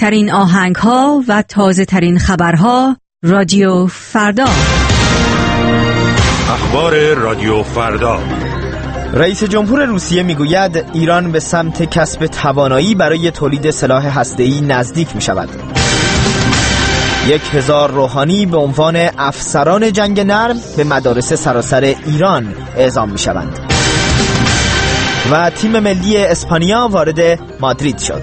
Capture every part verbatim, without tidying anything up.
بهترین آهنگ‌ها و تازه‌ترین خبرها رادیو فردا. اخبار رادیو فردا. رئیس جمهور روسیه میگوید ایران به سمت کسب توانایی برای تولید سلاح هسته‌ای نزدیک می‌شود. یک هزار روحانی به عنوان افسران جنگ نرم به مدارس سراسر ایران اعزام می‌شوند. و تیم ملی اسپانیا وارد مادرید شد.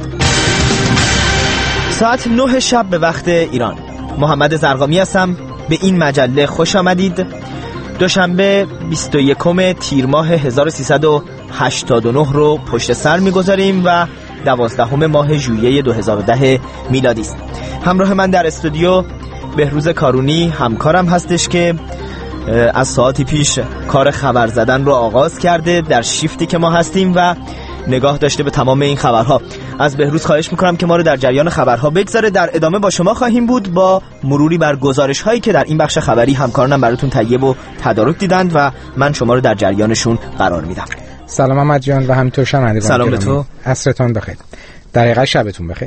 ساعت نه شب به وقت ایران. محمد زرقامی هستم. به این مجله خوش آمدید. دوشنبه بیست و یکم تیر ماه هزار و سیصد و هشتاد و نه رو پشت سر می‌گذاریم و دوازدهم ماه ژوئیه دو هزار و ده میلادی است. همراه من در استودیو بهروز کارونی همکارم هستش که از ساعتی پیش کار خبر زدن رو آغاز کرده در شیفتی که ما هستیم و نگاه داشته به تمام این خبرها. از بهروز خواهش میکنم که ما رو در جریان خبرها بگذاره. در ادامه با شما خواهیم بود با مروری بر گزارش هایی که در این بخش خبری همکارانم براتون تهیه و تدارک دیدند و من شما رو در جریانشون قرار میدم. سلام احمد جان و همینطور شنوندگان. سلام به تو. عصرتون بخیر. دقیقاً شبتون بخیر.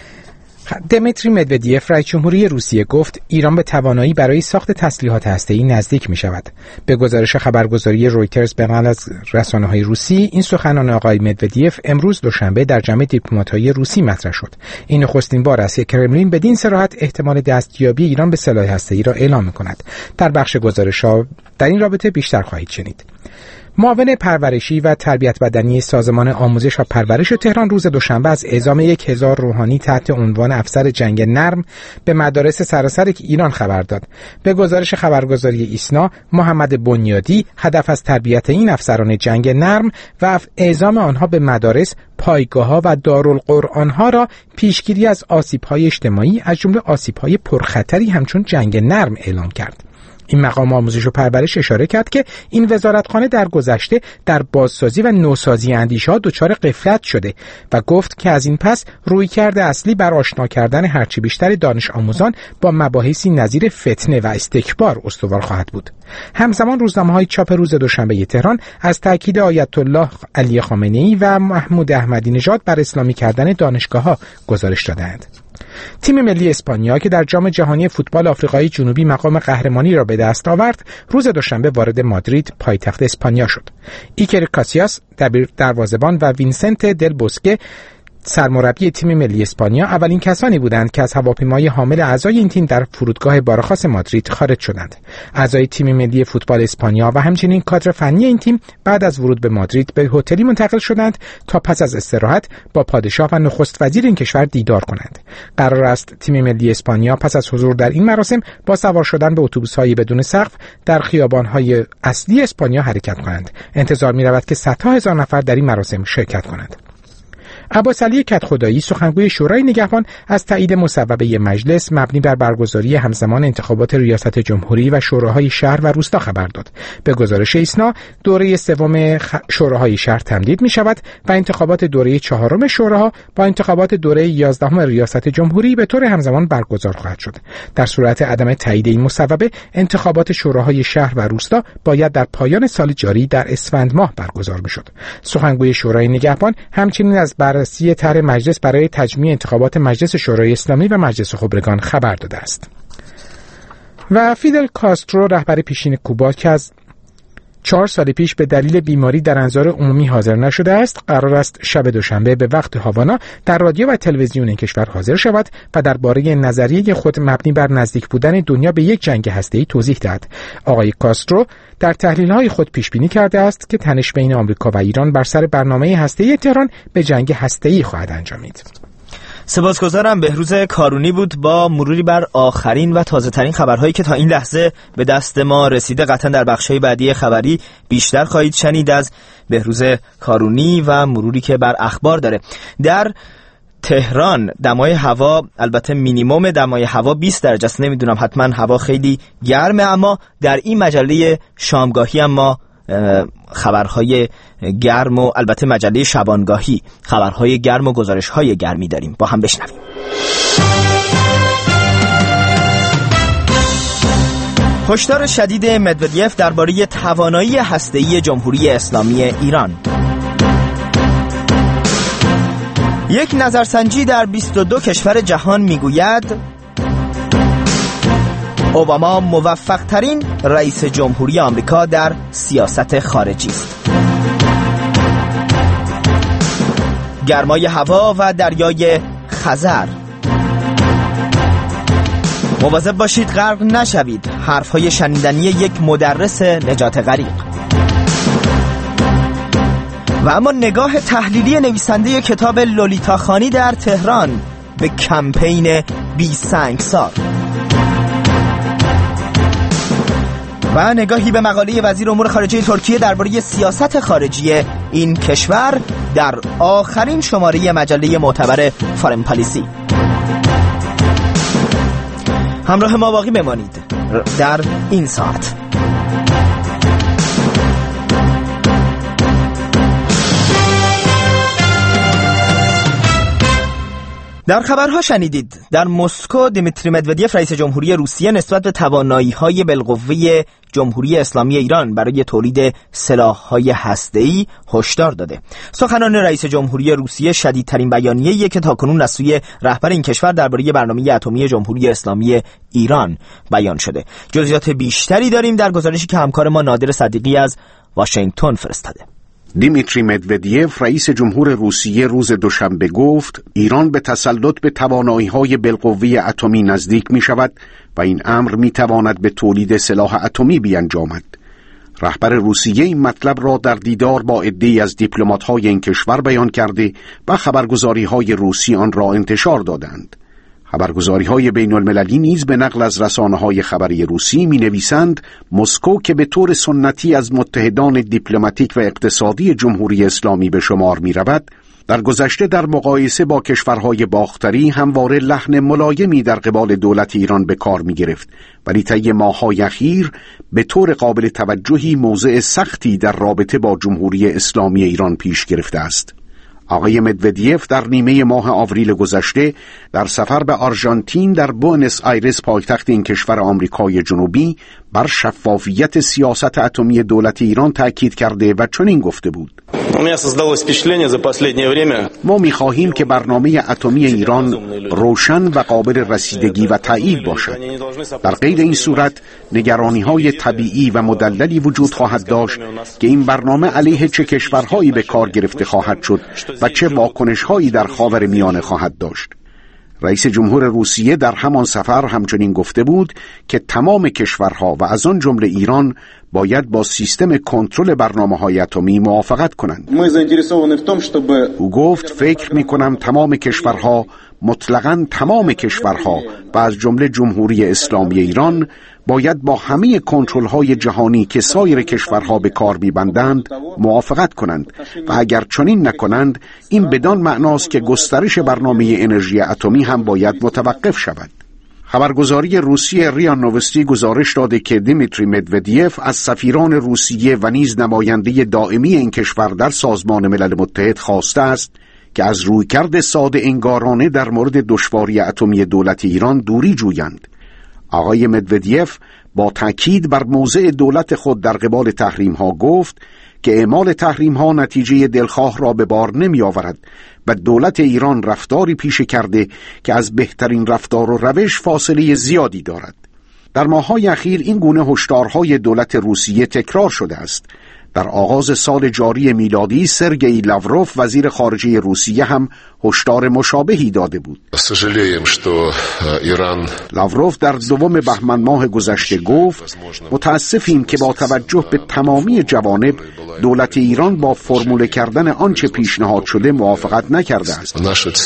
دمیتری مدودیف رئیس جمهوری روسیه گفت ایران به توانایی برای ساخت تسلیحات هسته‌ای نزدیک می شود. به گزارش خبرگزاری رویترز به نقل از رسانه‌های روسی، این سخنان آقای مدودیف امروز دوشنبه در جمع دیپلمات‌های روسی مطرح شد. این نخستین بار است که کرملین بدین صراحت احتمال دستیابی ایران به سلاح هسته‌ای را اعلام می‌کند. در بخش گزارش‌ها در این رابطه بیشتر خواهید شنید. معاون پرورشی و تربیت بدنی سازمان آموزش و پرورش تهران روز دوشنبه از اعزام یک هزار روحانی تحت عنوان افسر جنگ نرم به مدارس سراسر ایران خبر داد. به گزارش خبرگزاری ایسنا، محمد بنیادی هدف از تربیت این افسران جنگ نرم و اعزام آنها به مدارس، پایگاه‌ها و دارالقرآن‌ها را پیشگیری از آسیب‌های اجتماعی از جمله آسیب‌های پرخطری همچون جنگ نرم اعلام کرد. این مقام آموزش و پرورش اشاره کرد که این وزارتخانه در گذشته در بازسازی و نوسازی اندیشه‌ها دچار غفلت شده و گفت که از این پس رویکرد اصلی بر آشنا کردن هرچی بیشتر دانش آموزان با مباحثی نظیر فتنه و استکبار استوار خواهد بود. همزمان روزنامه‌های چاپ روز دوشنبه تهران از تاکید آیت الله علی خامنه‌ای و محمود احمدی نژاد بر اسلامی کردن دانشگاه‌ها گزارش دادند. تیم ملی اسپانیا که در جام جهانی فوتبال آفریقای جنوبی مقام قهرمانی را به دست آورد، روز دوشنبه وارد مادرید پایتخت اسپانیا شد. ایکر کاسیاس دبیر دروازه‌بان و وینسنت دل بوسکه سرمربی تیم ملی اسپانیا اولین کسانی بودند که از هواپیمای حامل اعضای این تیم در فرودگاه بارخاص مادرید خارج شدند. اعضای تیم ملی فوتبال اسپانیا و همچنین کادر فنی این تیم بعد از ورود به مادرید به هتلی منتقل شدند تا پس از استراحت با پادشاه و نخست وزیر این کشور دیدار کنند. قرار است تیم ملی اسپانیا پس از حضور در این مراسم با سوار شدن به اتوبوس‌های بدون سقف در خیابان‌های اصلی اسپانیا حرکت کنند. انتظار می‌رود که صدها هزار نفر در این مراسم شرکت کنند. عباس علی کدخدایی سخنگوی شورای نگهبان از تایید مصوبه مجلس مبنی بر برگزاری همزمان انتخابات ریاست جمهوری و شوراهای شهر و روستا خبر داد. به گزارش ایسنا، دوره سوم خ... شوراهای شهر تمدید می شود و انتخابات دوره چهارم شوراها با انتخابات دوره یازدهم ریاست جمهوری به طور همزمان برگزار خواهد شد. در صورت عدم تایید این مصوبه، انتخابات شوراهای شهر و روستا باید در پایان سال جاری در اسفند ماه برگزار می شد. سخنگوی شورای نگهبان همچنین از بررسی طرح مجلس برای تجمیع انتخابات مجلس شورای اسلامی و مجلس خبرگان خبر داده است. و فیدل کاسترو رهبر پیشین کوبا که از چهار سال پیش به دلیل بیماری در انظار عمومی حاضر نشده است، قرار است شب دوشنبه به وقت هاوانا در رادیو و تلویزیون این کشور حاضر شود و درباره نظریه خود مبنی بر نزدیک بودن دنیا به یک جنگ هسته‌ای توضیح دهد. آقای کاسترو در تحلیل‌های خود پیش بینی کرده است که تنش بین آمریکا و ایران بر سر برنامه هسته‌ای تهران به جنگ هسته‌ای خواهد انجامید. سپاسگزارم. بهروز کارونی بود با مروری بر آخرین و تازه‌ترین خبرهایی که تا این لحظه به دست ما رسیده. قطعا در بخش‌های بعدی خبری بیشتر خواهید شنید از بهروز کارونی و مروری که بر اخبار داره. در تهران دمای هوا البته مینیمم دمای هوا بیست درجه است. نمیدونم، حتما هوا خیلی گرمه، اما در این مجله شامگاهی هم ما خبرهای گرم و البته مجله شبانگاهی خبرهای گرم و گزارشهای گرمی داریم. با هم بشنویم. هشدار شدید مدودیف درباره توانایی هسته‌ای جمهوری اسلامی ایران. یک نظرسنجی در بیست و دو کشور جهان میگوید اوباما موفق ترین رئیس جمهوری آمریکا در سیاست خارجی است. گرمای هوا و دریای خزر. مواظب باشید غرق نشوید. حرفهای شنیدنی یک مدرس نجات غریق. و اما نگاه تحلیلی نویسنده کتاب لولیتا خانی در تهران به کمپین بی سنگسار. و نگاهی به مقاله وزیر امور خارجه ترکیه درباره سیاست خارجی این کشور در آخرین شماره مجله معتبر فارن پالیسی. همراه ما باقی بمانید در این ساعت. در خبرها شنیدید در مسکو دیمیتری مدودیف رئیس جمهوری روسیه نسبت به توانایی‌های بالقوه جمهوری اسلامی ایران برای تولید سلاح‌های هسته‌ای هشدار داده. سخنان رئیس جمهوری روسیه شدیدترین بیانیه‌ای که تاکنون از سوی رهبر این کشور درباره برنامه اتمی جمهوری اسلامی ایران بیان شده. جزئیات بیشتری داریم در گزارشی که همکار ما نادر صدیقی از واشنگتن فرستاده. دیمیتری مدودیف رئیس جمهور روسیه روز دوشنبه گفت ایران به تسلط به توانایی‌های بالقوه اتمی نزدیک می‌شود و این امر می‌تواند به تولید سلاح اتمی بیانجامد. رهبر روسیه این مطلب را در دیدار با عده‌ای از دیپلمات‌های این کشور بیان کرده و خبرگزاری‌های روسی آن را انتشار دادند. خبرگزاری‌های بین‌المللی نیز به نقل از رسانه‌های خبری روسی می‌نویسند مسکو که به طور سنتی از متحدان دیپلماتیک و اقتصادی جمهوری اسلامی به شمار می‌رود، در گذشته در مقایسه با کشورهای باختری همواره لحن ملایمی در قبال دولت ایران به کار می‌گرفت، ولی طی ماه‌های اخیر به طور قابل توجهی موضع سختی در رابطه با جمهوری اسلامی ایران پیش گرفته است. آقای مدودیف در نیمه ماه آوریل گذشته در سفر به آرژانتین در بوئنوس آیرس پایتخت این کشور آمریکای جنوبی بر شفافیت سیاست اتمی دولت ایران تأکید کرده و چنین گفته بود: ما می‌خواهیم که برنامه اتمی ایران روشن و قابل رسیدگی و تایید باشد. در غیر این صورت نگرانی‌های طبیعی و مدللی وجود خواهد داشت که این برنامه علیه چه کشورهایی به کار گرفته خواهد شد و چه واکنش‌هایی در خاورمیانه خواهد داشت. رئیس جمهور روسیه در همان سفر همچنین گفته بود که تمام کشورها و از آن جمله ایران باید با سیستم کنترل برنامه‌های اتمی موافقت کنند. او گفت فکر می‌کنم تمام کشورها، مطلقاً تمام کشورها و از جمله جمهوری اسلامی ایران باید با همه کنترل‌های جهانی که سایر کشورها به کار می‌بندند موافقت کنند و اگر چنین نکنند این بدان معناست که گسترش برنامه انرژی اتمی هم باید متوقف شود. خبرگزاری روسی ریا نوستی گزارش داده که دیمیتری مدودیف از سفیران روسیه و نیز نماینده دائمی این کشور در سازمان ملل متحد خواسته است که از رویکرد ساده انگارانه در مورد دشواری اتمی دولت ایران دوری جویند. آقای مدودیف با تاکید بر موضع دولت خود در قبال تحریم‌ها گفت که اعمال تحریم‌ها نتیجه دلخواه را به بار نمی آورد و دولت ایران رفتاری پیشه کرده که از بهترین رفتار و روش فاصله زیادی دارد. در ماه‌های اخیر این گونه هشدارهای دولت روسیه تکرار شده است. در آغاز سال جاری میلادی سرگئی لاوروف وزیر خارجه روسیه هم هشدار مشابهی داده بود. لاوروف در دوم بهمن ماه گذشته گفت متاسفیم که با توجه به تمامی جوانب دولت ایران با فرموله کردن آنچه پیشنهاد شده موافقت نکرده است.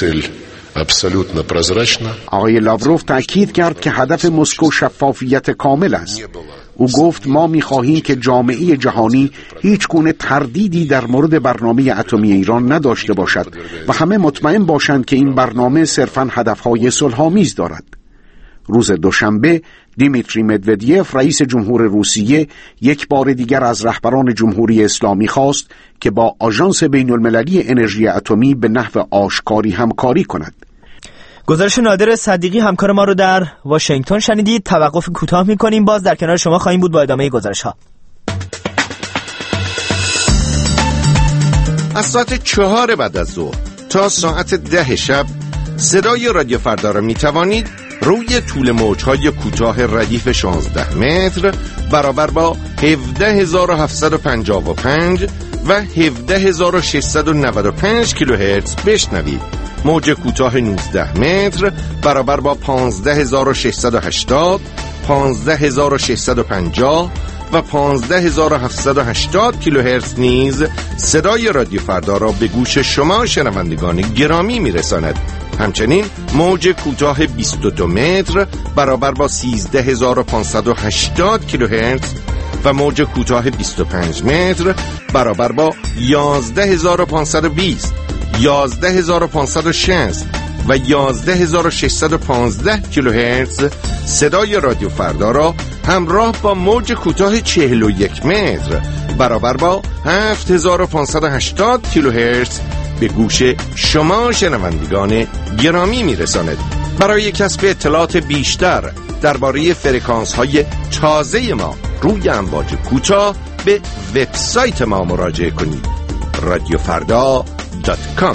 آقای لاوروف تأکید کرد که هدف مسکو شفافیت کامل است. او گفت ما می‌خواهیم که جامعه جهانی هیچ گونه تردیدی در مورد برنامه اتمی ایران نداشته باشد و همه مطمئن باشند که این برنامه صرفاً هدف‌های صلح‌آمیز دارد. روز دوشنبه دیمیتری مدودیف رئیس جمهور روسیه یک بار دیگر از رهبران جمهوری اسلامی خواست که با آژانس بین‌المللی انرژی اتمی به نحو آشکاری همکاری کند. گزارش نادر صدیقی همکار ما رو در واشنگتن شنیدید. توقف کوتاه می‌کنیم، باز در کنار شما خواهیم بود با ادامه گزارش‌ها. از ساعت چهار بعد از ظهر تا ساعت ده شب صدای رادیو فردا را می توانید روی طول موج‌های کوتاه ردیف شانزده متر برابر با هفده هزار و هفتصد و پنجاه و پنج و هفده هزار و ششصد و نود و پنج کیلوهرتز بشنوید. موج کوتاه نوزده متر برابر با پانزده هزار و ششصد و هشتاد، پانزده هزار و ششصد و پنجاه و پانزده هزار و هفتصد و هشتاد کیلوهرتز نیز صدای رادیو فردا را به گوش شما شنوندگان گرامی میرساند. همچنین موج کوتاه بیست و دو متر برابر با سیزده هزار و پانصد و هشتاد کیلوهرتز و موج کوتاه بیست و پنج متر برابر با یازده هزار و پانصد و بیست، یازده هزار و پانصد و شصت و یازده هزار و ششصد و پانزده کیلوهرتز صدای رادیو فردا را همراه با موج کوتاه چهل و یک متر برابر با هفت هزار و پانصد و هشتاد کیلوهرتز به گوش شما شنوندگان گرامی میرساند. برای کسب اطلاعات بیشتر درباره فرکانس های تازه ما روی امواج کوتاه به وبسایت ما مراجعه کنید رادیو فردا دات کام.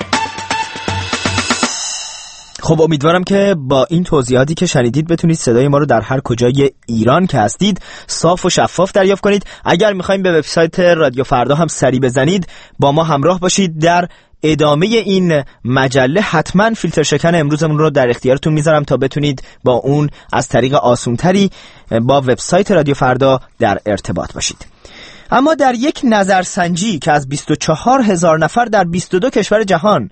خب امیدوارم که با این توضیحاتی که شنیدید بتونید صدای ما رو در هر کجای ایران که هستید صاف و شفاف دریافت کنید. اگر میخوایم به وبسایت رادیو فردا هم سری بزنید با ما همراه باشید. در ادامه این مجله حتما فیلتر شکن امروزمون رو در اختیارتون میذارم تا بتونید با اون از طریق آسونتری با وبسایت رادیو فردا در ارتباط باشید. اما در یک نظرسنجی که از بیست و چهار هزار نفر در بیست و دو کشور جهان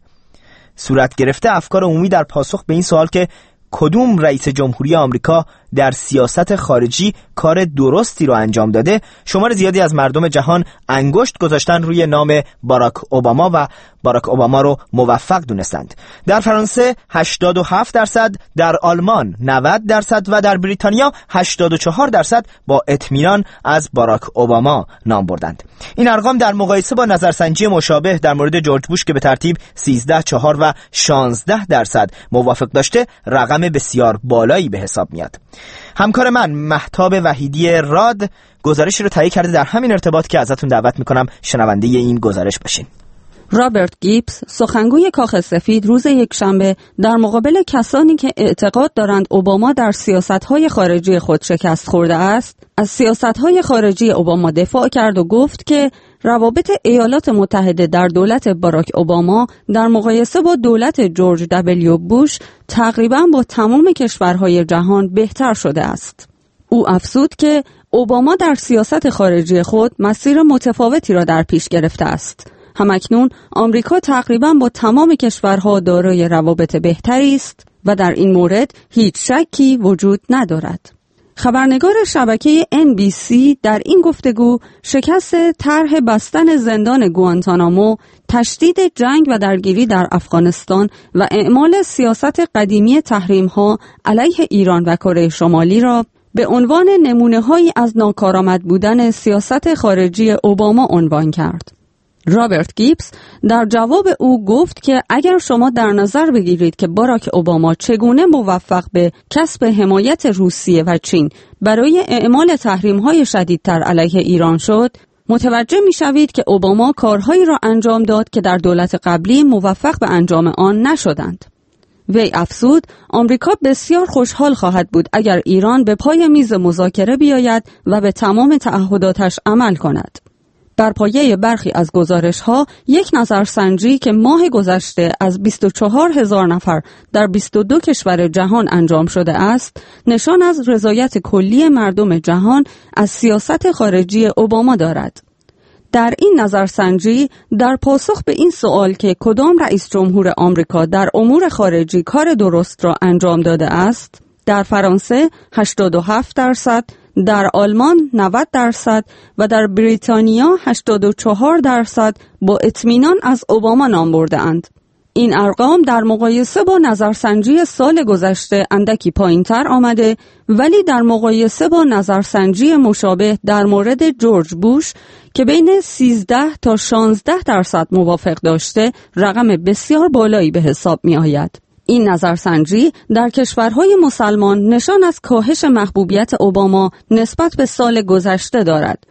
صورت گرفته، افکار عمومی در پاسخ به این سوال که کدوم رئیس جمهوری آمریکا در سیاست خارجی کار درستی رو انجام داده، شمار زیادی از مردم جهان انگشت گذاشتن روی نام باراک اوباما و باراک اوباما رو موفق دونستند. در فرانسه هشتاد و هفت درصد، در آلمان نود درصد و در بریتانیا هشتاد و چهار درصد با اطمینان از باراک اوباما نام بردند. این ارقام در مقایسه با نظرسنجی مشابه در مورد جورج بوش که به ترتیب سیزده، چهار و شانزده درصد موافق داشته رقم بسیار بالایی به حساب میاد. همکار من مهتاب وحیدی راد گزارشی رو تهیه کرده، در همین ارتباط که ازتون دعوت میکنم شنونده این گزارش باشین. رابرت گیبز، سخنگوی کاخ سفید، روز یکشنبه در مقابل کسانی که اعتقاد دارند اوباما در سیاست‌های خارجی خود شکست خورده است، از سیاست‌های خارجی اوباما دفاع کرد و گفت که روابط ایالات متحده در دولت باراک اوباما در مقایسه با دولت جورج دبلیو بوش تقریباً با تمام کشورهای جهان بهتر شده است. او افزود که اوباما در سیاست خارجی خود مسیر متفاوتی را در پیش گرفته است. همکنون آمریکا تقریباً با تمام کشورها دارای روابط بهتری است و در این مورد هیچ شکی وجود ندارد. خبرنگار شبکه ان بی سی در این گفتگو شکست طرح بستن زندان گوانتانامو، تشدید جنگ و درگیری در افغانستان و اعمال سیاست قدیمی تحریم‌ها علیه ایران و کره شمالی را به عنوان نمونه‌هایی از ناکارآمد بودن سیاست خارجی اوباما عنوان کرد. رابرت گیبز در جواب او گفت که اگر شما در نظر بگیرید که باراک اوباما چگونه موفق به کسب حمایت روسیه و چین برای اعمال تحریم‌های شدیدتر علیه ایران شد، متوجه می‌شوید که اوباما کارهایی را انجام داد که در دولت قبلی موفق به انجام آن نشدند. وی افزود آمریکا بسیار خوشحال خواهد بود اگر ایران به پای میز مذاکره بیاید و به تمام تعهداتش عمل کند. بر پایه برخی از گزارش‌ها، یک نظرسنجی که ماه گذشته از بیست و چهار هزار نفر در بیست و دو کشور جهان انجام شده است، نشان از رضایت کلی مردم جهان از سیاست خارجی اوباما دارد. در این نظرسنجی در پاسخ به این سوال که کدام رئیس جمهور آمریکا در امور خارجی کار درست را انجام داده است، در فرانسه هشتاد و هفت درصد، در آلمان نود درصد و در بریتانیا هشتاد و چهار درصد با اطمینان از اوباما نام برده اند. این ارقام در مقایسه با نظرسنجی سال گذشته اندکی پایین‌تر آمده، ولی در مقایسه با نظرسنجی مشابه در مورد جورج بوش که بین سیزده تا شانزده درصد موافق داشته، رقم بسیار بالایی به حساب می آید. این نظرسنجی در کشورهای مسلمان نشان از کاهش محبوبیت اوباما نسبت به سال گذشته دارد.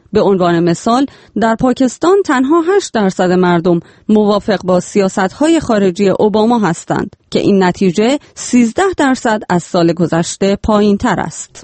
به عنوان مثال در پاکستان تنها هشت درصد مردم موافق با سیاست‌های خارجی اوباما هستند که این نتیجه سیزده درصد از سال گذشته پایین‌تر است.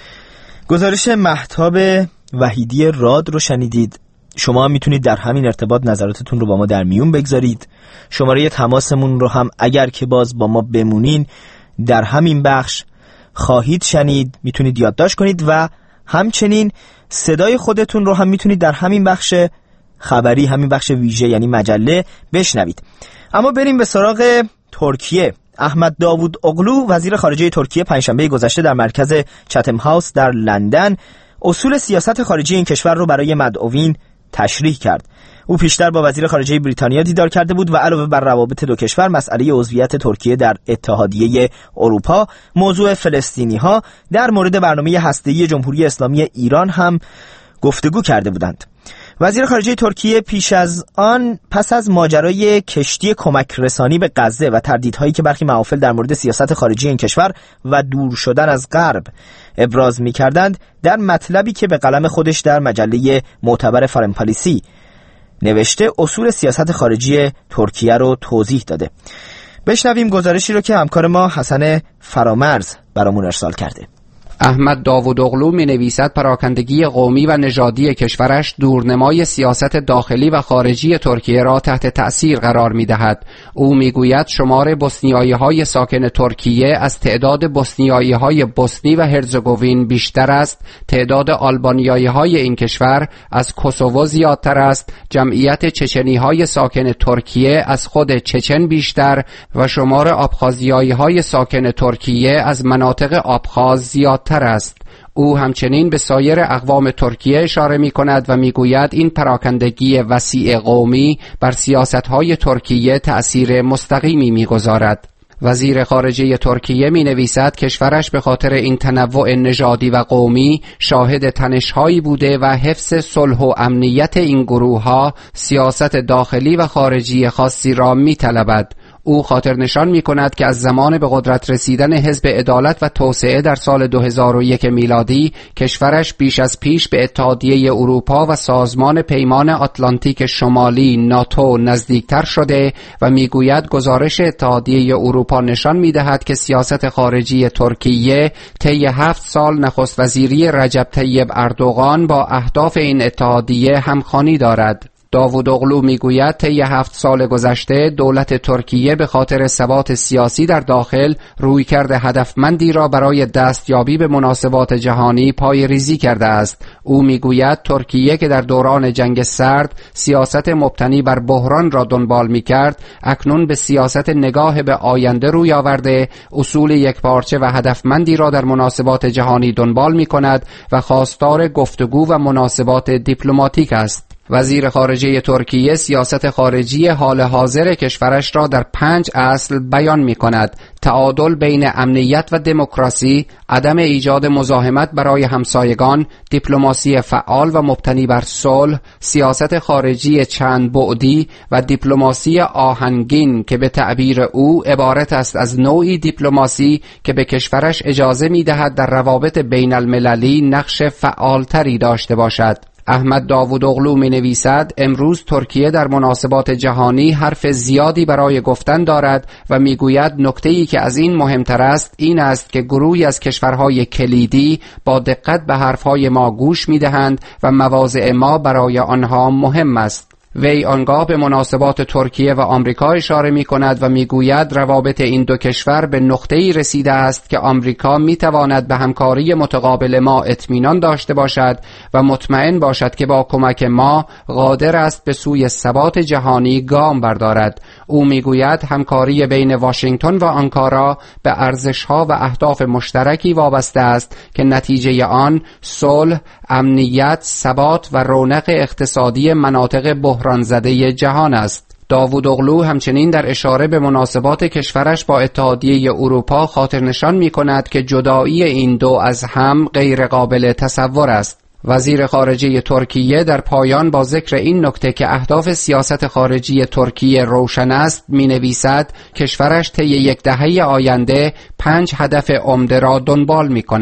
گزارش مهتاب وحیدی راد رو شنیدید. شما هم میتونید در همین ارتباط نظراتتون رو با ما در میون بگذارید. شماره تماسمون رو هم اگر که باز با ما بمونین در همین بخش خواهید شنید، میتونید یادداشت کنید و همچنین صدای خودتون رو هم میتونید در همین بخش خبری، همین بخش ویژه یعنی مجله بشنوید. اما بریم به سراغ ترکیه. احمد داوود اغلو وزیر خارجه ترکیه پنجشنبه گذشته در مرکز چتم هاوس در لندن اصول سیاست خارجی این کشور رو برای مدعوین تشریح کرد. او پیشتر با وزیر خارجه بریتانیا دیدار کرده بود و علاوه بر روابط دو کشور مسئله عضویت ترکیه در اتحادیه اروپا، موضوع فلسطینی‌ها در مورد برنامه هسته‌ای جمهوری اسلامی ایران هم گفتگو کرده بودند. وزیر خارجه ترکیه پیش از آن پس از ماجرای کشتی کمک رسانی به غزه و تردیدهایی که برخی محافل در مورد سیاست خارجی این کشور و دور شدن از غرب ابراز می‌کردند، در مطلبی که به قلم خودش در مجله معتبر فارن پالیسی نوشته اصول سیاست خارجی ترکیه رو توضیح داده. بشنویم گزارشی رو که همکار ما حسن فرامرز برامون ارسال کرده. احمد داوود اغلو می نویسد پراکندگی قومی و نژادی کشورش دورنمای سیاست داخلی و خارجی ترکیه را تحت تأثیر قرار می دهد. او می گوید شمار بوسنیایی های ساکن ترکیه از تعداد بوسنیایی های بوسنی و هرزگوین بیشتر است، تعداد آلبانیایی های این کشور از کوسوو زیادتر است، جمعیت چچنی های ساکن ترکیه از خود چچن بیشتر و شمار آبخازیایی های ساکن ترکیه از مناطق آبخاز زیادتر است. او همچنین به سایر اقوام ترکیه اشاره می کند و می گوید این پراکندگی وسیع قومی بر سیاست‌های ترکیه تأثیر مستقیمی می گذارد. وزیر خارجه ترکیه می نویسد کشورش به خاطر این تنوع نژادی و قومی شاهد تنش‌هایی بوده و حفظ صلح و امنیت این گروه‌ها سیاست داخلی و خارجی خاصی را می طلبد. او خاطر نشان می کند که از زمان به قدرت رسیدن حزب عدالت و توسعه در سال دو هزار و یک میلادی کشورش بیش از پیش به اتحادیه اروپا و سازمان پیمان آتلانتیک شمالی ناتو نزدیکتر شده و می گوید گزارش اتحادیه اروپا نشان می دهد که سیاست خارجی ترکیه طی هفت سال نخست وزیری رجب طیب اردوغان با اهداف این اتحادیه همخوانی دارد. داوود اغلو میگوید طی هفت سال گذشته دولت ترکیه به خاطر ثبات سیاسی در داخل رویکرد هدفمندی را برای دستیابی به مناسبات جهانی پایه‌ریزی کرده است. او میگوید ترکیه که در دوران جنگ سرد سیاست مبتنی بر بحران را دنبال میکرد، اکنون به سیاست نگاه به آینده روی آورده، اصول یکپارچه و هدفمندی را در مناسبات جهانی دنبال میکند و خواستار گفتگو و مناسبات دیپلماتیک است. وزیر خارجه ترکیه سیاست خارجی حال حاضر کشورش را در پنج اصل بیان می کند: تعادل بین امنیت و دموکراسی، عدم ایجاد مزاحمت برای همسایگان، دیپلماسی فعال و مبتنی بر صلح، سیاست خارجی چند بعدی و دیپلماسی آهنگین که به تعبیر او عبارت است از نوعی دیپلماسی که به کشورش اجازه می دهد در روابط بین المللی نقش فعالتری داشته باشد. احمد داوود اغلو می نویسد امروز ترکیه در مناسبات جهانی حرف زیادی برای گفتن دارد و می گوید نکته‌ای که از این مهمتر است این است که گروهی از کشورهای کلیدی با دقت به حرفهای ما گوش می دهند و مواضع ما برای آنها مهم است. وی آنگاه به مناسبات ترکیه و آمریکا اشاره می کند و می گوید روابط این دو کشور به نقطه‌ای رسیده است که آمریکا می تواند به همکاری متقابل ما اطمینان داشته باشد و مطمئن باشد که با کمک ما قادر است به سوی ثبات جهانی گام بردارد. او می گوید همکاری بین واشنگتن و آنکارا به ارزش‌ها و اهداف مشترکی وابسته است که نتیجه آن صلح، امنیت، ثبات و رونق اقتصادی مناطق بحران زده جهان است. داوود اغلو همچنین در اشاره به مناسبات کشورش با اتحادیه اروپا خاطر نشان می کند که جدایی این دو از هم غیر قابل تصور است. وزیر خارجه ترکیه در پایان با ذکر این نکته که اهداف سیاست خارجی ترکیه روشن است می نویسد کشورش طی یک دهه آینده پنج هدف عمده را دنبال می کند: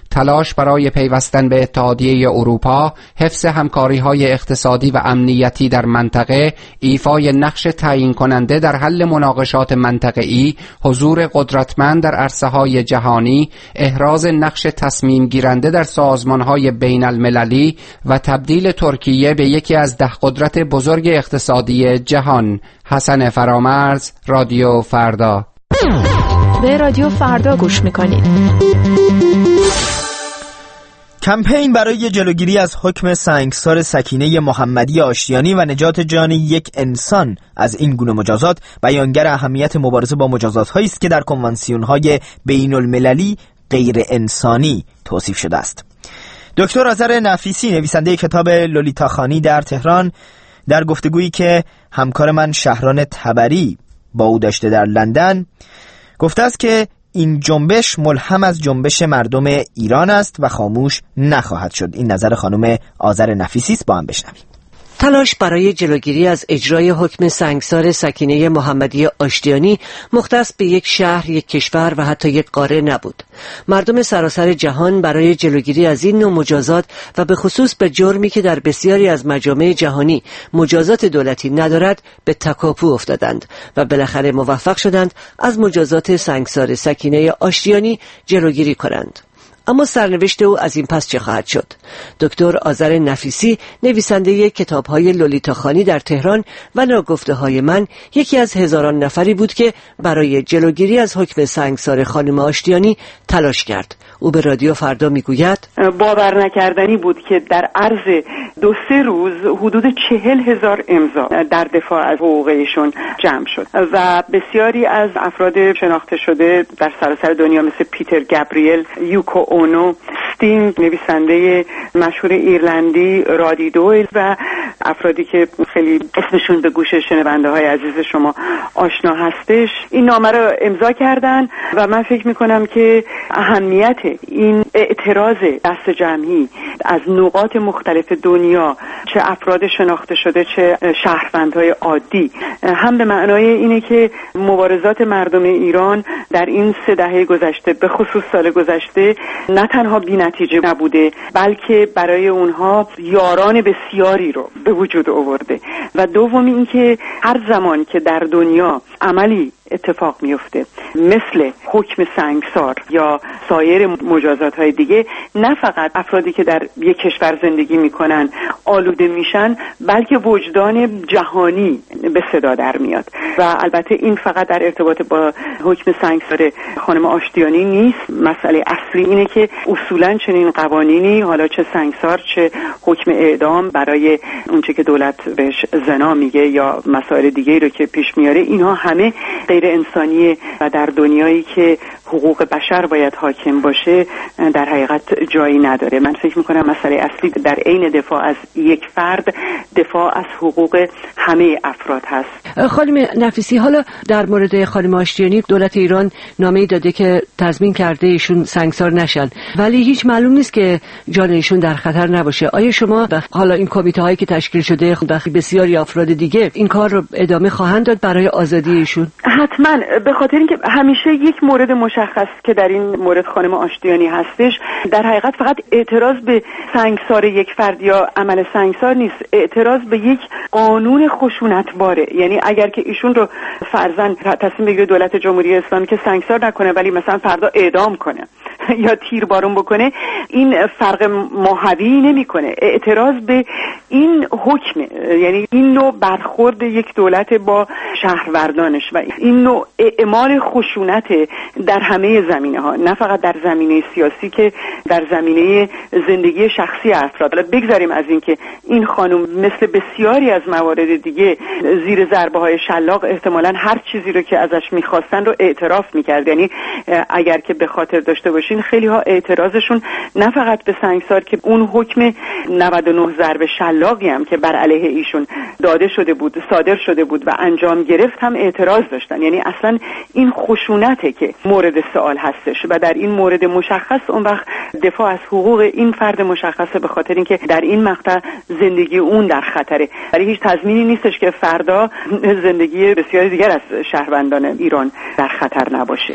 تلاش برای پیوستن به اتحادیه اروپا، حفظ همکاری‌های اقتصادی و امنیتی در منطقه، ایفای نقش تعیین کننده در حل مناقشات منطقه‌ای، حضور قدرتمند در عرصه‌های جهانی، احراز نقش تصمیم گیرنده در سازمان‌های بین المللی و تبدیل ترکیه به یکی از ده قدرت بزرگ اقتصادی جهان. حسن فرامرز، رادیو فردا. به رادیو فردا گوش میکنید. کمپین برای جلوگیری از حکم سنگسار سکینه محمدی آشتیانی و نجات جان یک انسان از این گونه مجازات بیانگر اهمیت مبارزه با مجازات‌هایی است که در کنوانسیون‌های بین المللی غیر انسانی توصیف شده است. دکتر آذر نفیسی، نویسنده کتاب لولیتاخانی در تهران، در گفتگویی که همکار من شهران تبری با او داشته در لندن، گفته است که این جنبش ملهم از جنبش مردم ایران است و خاموش نخواهد شد. این نظر خانم آذر نفیسی است، با هم بشنویم. تلاش برای جلوگیری از اجرای حکم سنگسار سکینه محمدی آشتیانی مختص به یک شهر، یک کشور و حتی یک قاره نبود. مردم سراسر جهان برای جلوگیری از این نوع مجازات و به خصوص به جرمی که در بسیاری از مجامع جهانی مجازات دولتی ندارد به تکاپو افتادند و بالاخره موفق شدند از مجازات سنگسار سکینه آشتیانی جلوگیری کنند. اما سرنوشت او از این پس چه خواهد شد؟ دکتر آذر نفیسی، نویسنده کتاب‌های لولیتاخانی در تهران و ناگفته‌های من، یکی از هزاران نفری بود که برای جلوگیری از حکم سنگسار خانم آشتیانی تلاش کرد. او به رادیو فردا میگوید باور نکردنی بود که در عرض دو سه روز حدود چهل هزار امضا در دفاع از حقوق ایشون جمع شد و بسیاری از افراد شناخته شده در سراسر دنیا مثل پیتر گابریل، یوکو اونو، استینگ، نویسنده مشهور ایرلندی، رادی دویل و افرادی که خیلی اسمشون به گوش شنونده های عزیز شما آشنا هستش، این نامه رو امضا کردن و من فکر میکنم که اهمیت این اعتراض دست جمعی از نقاط مختلف دنیا، چه افراد شناخته شده چه شهروندهای عادی، هم به معنای اینه که مبارزات مردم ایران در این سه دهه گذشته، به خصوص سال گذشته، نه تنها بی نتیجه نبوده بلکه برای اونها یاران بسیاری رو به وجود آورده و دومی این که هر زمان که در دنیا عملی اتفاق میفته مثل حکم سنگسار یا سایر مجازات های دیگه، نه فقط افرادی که در یک کشور زندگی میکنن آلوده میشن بلکه وجدان جهانی به صدا در میاد و البته این فقط در ارتباط با حکم سنگسار خانم آشتیانی نیست. مسئله اصلی اینه که اصولا چنین قوانینی، حالا چه سنگسار چه حکم اعدام، برای اونچه که دولت بهش زنا میگه یا مسائل دیگه رو که پیش میاره، اینها همه غیر انسانیه و در دنیایی که حقوق بشر باید حاکم باشه در حقیقت جایی نداره. من فکر میکنم مسئله اصلی در عین دفاع از یک فرد، دفاع از حقوق همه افراد هست. خانم نفیسی، حالا در مورد خانم آشتیانی دولت ایران نامه‌ای داده که تضمین کرده ایشون سنگسار نشن، ولی هیچ معلوم نیست که جان ایشون در خطر نباشه. آیا شما حالا این کمیته هایی که تشکیل شده و بسیاری افراد دیگه این کار رو ادامه خواهند داد برای آزادی ایشون؟ حتما، به خاطر اینکه همیشه یک مورد مشخص که در این مورد خانم آشتیانی هستش، در حقیقت فقط اعتراض به سنگسار یک فرد یا عمل سنگسار نیست، اعتراض به یک قانون خشونتباره. یعنی اگر که ایشون رو فرضاً تصمیم بگیره دولت جمهوری اسلامی که سنگسار نکنه ولی مثلا فردا اعدام کنه یا تیربارون بکنه، این فرق ماهوی نمیکنه. اعتراض به این حکم، یعنی این نوع برخورد یک دولت با شهروندانش و این نوع اعمال خشونت در همه زمینه ها، نه فقط در زمینه سیاسی که در زمینه زندگی شخصی افراد. بگذاریم از این که این خانم مثل بسیاری از موارد دیگه زیر ضربه های شلاق احتمالاً هر چیزی رو که ازش میخواستن رو اعتراف میکرد. یعنی اگر که به خاطر داشته باشین، خیلی ها اعتراضشون نه فقط به سنگسار که اون حکم نود و نه ضرب شلاقی هم که بر علیه ایشون داده شده بود، صادر شده بود و انجام گرفت هم اعتراض داشتن. یعنی اصلا این خشونته که مورد سوال هستش و در این مورد مشخص اون وقت دفاع از حقوق این فرد مشخصه، به خاطر اینکه در این مقطع زندگی اون در خطره، ولی هیچ تضمینی نیستش که فردا زندگی بسیاری دیگر از شهروندان ایران در خطر نباشه.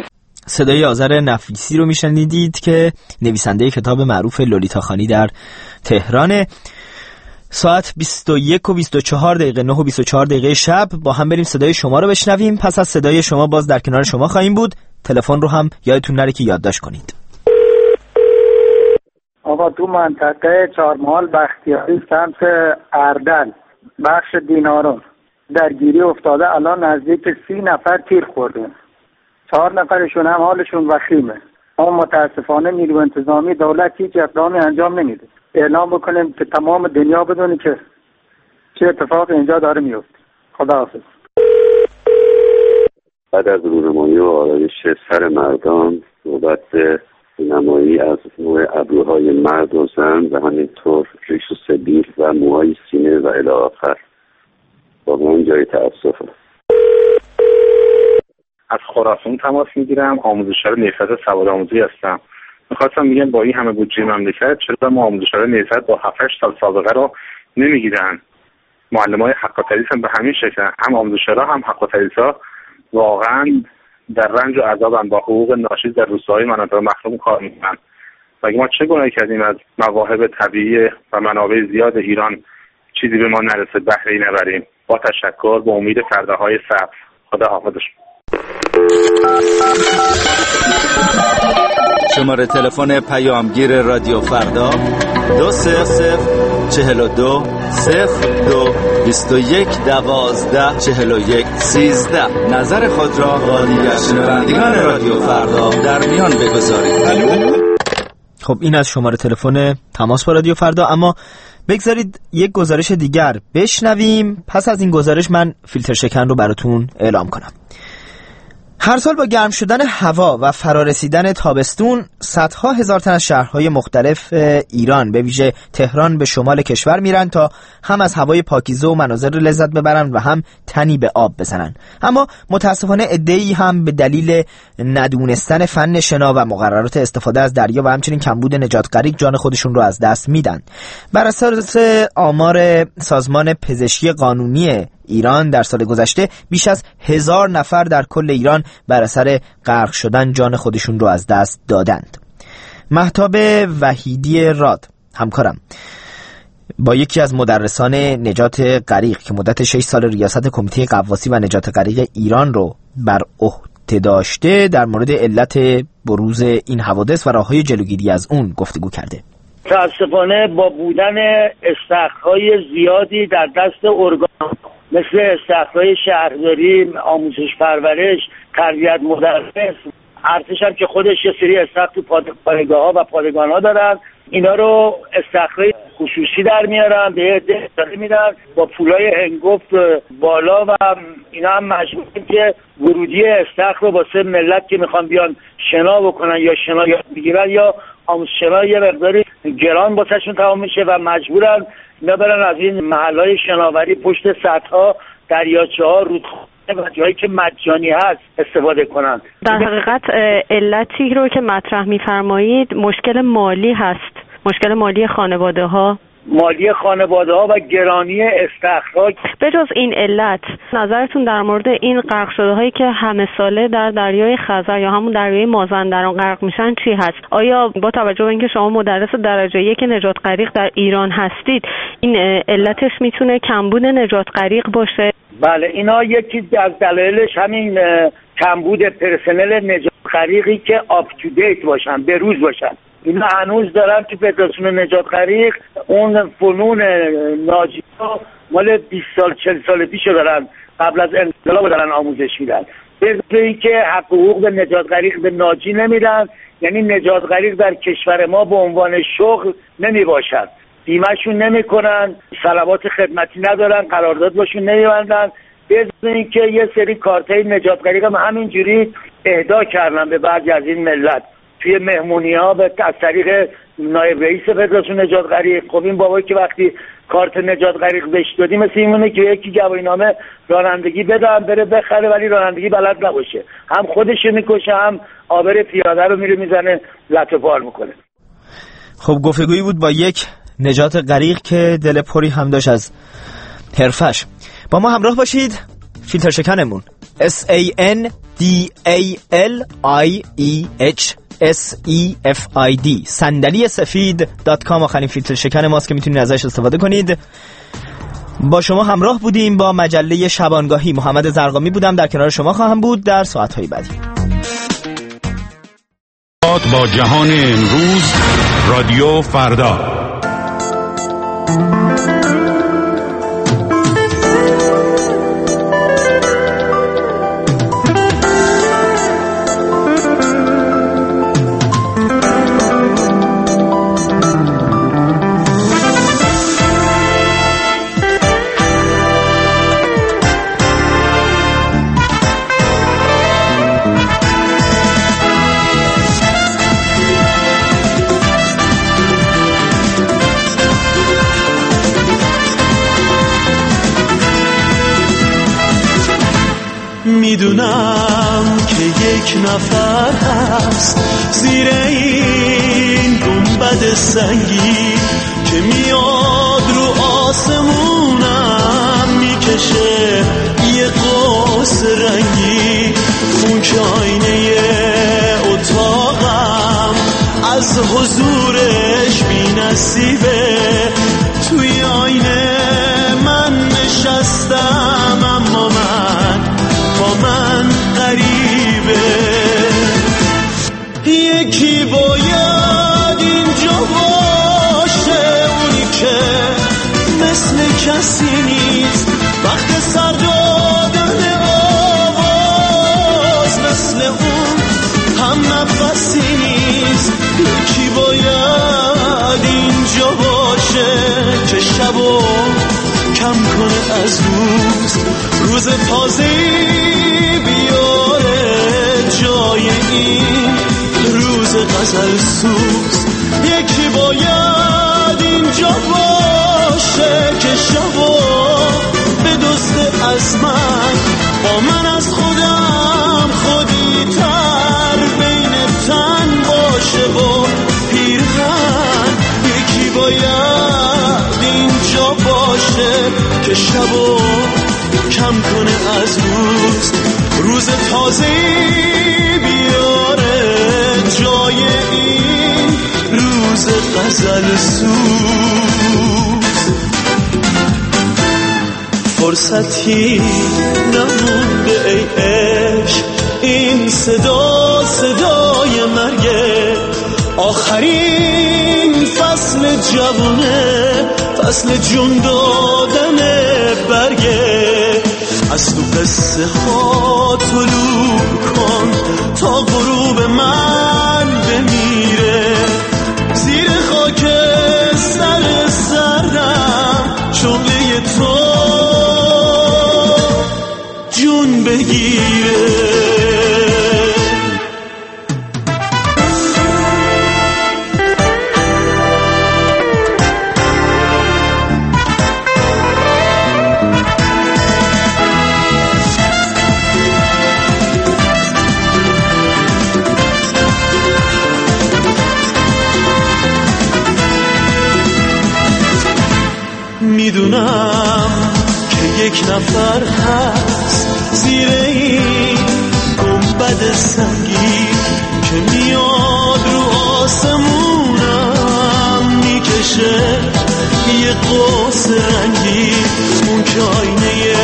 صدای آذر نفیسی رو میشنیدید که نویسنده کتاب معروف لولیتا خانی در تهرانه. ساعت بیست و یک و بیست و چهار دقیقه، نه و بیست و چهار دقیقه شب با هم بریم صدای شما رو بشنویم. پس از صدای شما باز در کنار شما خواهیم بود. تلفن رو هم یادتون نره که یادداشت کنید. آقا تو منطقه چهارمحال بختیاری سمت اردل بخش دینارون درگیری افتاده. الان نزدیک سی نفر تیر خورده، چهار نفرشون هم حالشون وخیمه. اما متاسفانه نیروی انتظامی دولت هیچ اقدامی انجام نمیده. اعلام بکنیم که تمام دنیا بدونه که چه اتفاق اینجا داره میفته. خداحافظ. بعد از رونمایی و آرایش سر مردان نوبت به نمایی از نوع ابروهای مرد و زن و همینطور ریش و سبیل و موهای سینه و الی آخر واقعا جای تأسف است. از خراسان تماس میگیرم، آموزشگر نهضت سواد آموزی هستم. میخواستم میگم با این همه بودجه مملکت چرا ما آموزشگر نهضت با هفت هشت سال سابقه رو نمیگیرن؟ معلمای حق و تدریس هم به همین شکل، هم آموزشگرها هم حق و تدریسا واقعا در رنج و عذابن، با حقوق ناشی در روستاهای مناطق محروم کار میکنن. مگه ما چه گناهی کردیم از مواهب طبیعی و منابع زیاد ایران چیزی به ما نرسه، بهره‌ای نبریم؟ با تشکر، به امید فرداهای سبز. خدا حافظش. شماره تلفن پیامگیر رادیو فردا دو صفر صفر چهل و دو صفر دو بیست و یک دوازده چهل و یک سیزده. نظر خود را با دیگر شنوندگان رادیو فردا در میان بگذارید. خب این از شماره تلفن تماس با رادیو فردا. اما بگذارید یک گزارش دیگر بشنویم. پس از این گزارش من فیلتر شکن رو براتون اعلام کنم. هر سال با گرم شدن هوا و فرارسیدن تابستون صدها هزار تن از شهرهای مختلف ایران به ویژه تهران به شمال کشور میرن تا هم از هوای پاکیزه و مناظر لذت ببرن و هم تنی به آب بزنن. اما متاسفانه عده‌ای هم به دلیل ندونستن فن شنا و مقررات استفاده از دریا و همچنین کمبود نجات غریق جان خودشون رو از دست میدن. بر اساس آمار سازمان پزشکی قانونی ایران در سال گذشته بیش از هزار نفر در کل ایران بر اثر غرق شدن جان خودشون رو از دست دادند. مهتاب وحیدی راد همکارم با یکی از مدرسان نجات غریق که مدت شش سال ریاست کمیته غواصی و نجات غریق ایران رو بر عهده داشته در مورد علت بروز این حوادث و راه‌های جلوگیری از اون گفتگو کرده. متاسفانه با بودن استخرهای زیادی در دست ارگان مثل استخرهای شهرداری، آموزش پرورش، تربیت مدرس، ارتش هم که خودش یه سری استخر تو پادگاه ها و پادگان ها دارن، اینا رو استخرهای خصوصی در میارن، به عده اجازه میدن با پولای هنگفت بالا و اینا هم مجبورن که ورودی استخر رو واسه ملت که میخوان بیان شنا بکنن یا شنا یاد بگیرن یا آموزش شنا یه مقداری گران واسهشون تمام میشه و مجبورن اینا برن از این محلهای شناوری پشت سدها، دریاچه ها، رودخانه و جایی که مجانی هست استفاده کنن. در حقیقت علتی رو که مطرح میفرمایید مشکل مالی هست، مشکل مالی خانواده ها مالی خانواده ها و گرانی استخراج. به جز این علت نظرتون در مورد این غرق شده هایی که همه ساله در دریای خزر یا همون دریای مازندران غرق میشن چی هست؟ آیا با توجه به اینکه شما مدرس درجه یک نجات غریق در ایران هستید این علتش میتونه کمبود نجات غریق باشه؟ بله، اینا یکی از دلایلش همین کمبود پرسنل نجات غریقی که آپ تو دیت باشن، به روز باشن. اینا هنوز دارن تو فدراسیون نجات غریق اون فنون ناجی مال بیست سال چهل سال پیش دارن، قبل از انقلاب دارن آموزش میدن. به اینکه حق حقوق به نجات غریق به ناجی نمیدن، یعنی نجات غریق در کشور ما به عنوان شغل نمی باشد، بیمه‌شون نمیکنن، صلوات خدمتی ندارن، قرارداد باشون نمیبندن. به اینکه یه سری کارتای نجات غریق هم همینجوری اهدا کردن به بعضی از این ملت توی مهمونی ها به از طریق نایب رئیس فدراسیون نجات غریق. خب این بابایی که وقتی کارت نجات غریق بهش دادی مثل اینونه که یکی گواهینامه رانندگی بدن بره بخره ولی رانندگی بلد نباشه، هم خودش میکشه هم آبر پیاده رو میره میزنه لطه پار میکنه. خب گفتگویی بود با یک نجات غریق که دل پری هم داشت از حرفش. با ما همراه باشید. فیلتر شکنمون اس ای ان دی ای ال آی ای اچ اس ای اف آی دی صندلی سفید دات کام آخرین فیلتر شکن ماست که میتونید ازش استفاده کنید. با شما همراه بودیم با مجله شبانگاهی. محمد زرقامی بودم، در کنار شما خواهم بود در ساعت‌های بعدی. با جهان امروز رادیو فردا. میدونم که یک نفر هست زیر این گنبد سنگی که میاد رو آسمونم میکشه یه قوس رنگی. اون که آینه اتاقم از حضورش بی نصیبه. توی آینه من نشستم اما من با من غریبه. یکی باید اینجا باشه، اونی که مثل کسی نیست وقت سر دادن آواز، مثل اون هم نفسی نیست. یکی باید اینجا باشه که شبو کم کنه از روز، روز تازه‌ای بیاره جای این روز غزل سوز. یکی باید اینجا باشه که شبو بدزده از من، با من از خودم خودی تر بین تن باشه و پیرهن. یکی باید اینجا باشه که شبو کم کنه از روز، روز تازه‌ای بیاره جای این روز غزل سوز. فرصتی نمونده ای عشق، این صدا صدای مرگه. آخرین فصل جوونه، فصل جون دادن برگه. از تو قصه ها طلوع کن تا غروب من بمیره. زیر خاک سر سردم شعله تو جون بگیره. میدونم که یک نفر هست زیر این گنبد سنگی که میاد رو آسمونم میکشه یه قوس رنگی. اون که آینه